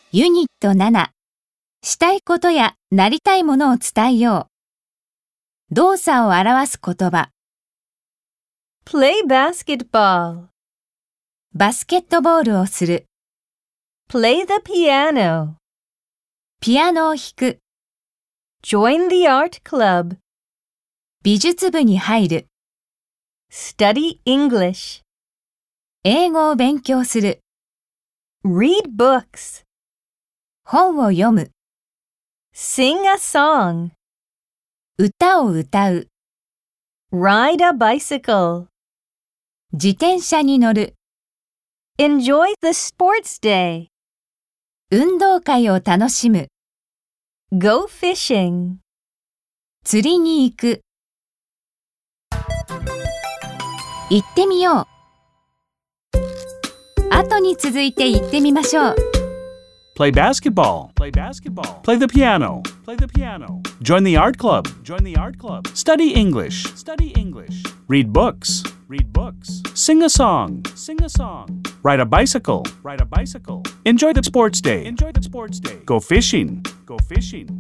ユニット7、したいことやなりたいものを伝えよう。動作を表す言葉。 Play basketball. バスケットボールをする。 Play the piano. ピアノを弾く。 Join the art club. 美術部に入る。 Study English. 英語を勉強する。 Read books. 本を読む。 Sing a song. 歌を歌う。 Ride a bicycle. 自転車に乗る。 Enjoy the sports day. 運動会を楽しむ。 Go fishing. 釣りに行く。行ってみよう。後に続いて言ってみましょう。 Play basketball. Play basketball. Play the piano. Play the piano. Join the art club. Join the art club. Study English. Study English. Read books. Read books. Sing a song. Sing a song. Ride a bicycle. Ride a bicycle. Enjoy the sports day. Enjoy the sports day. Go fishing. Go fishing.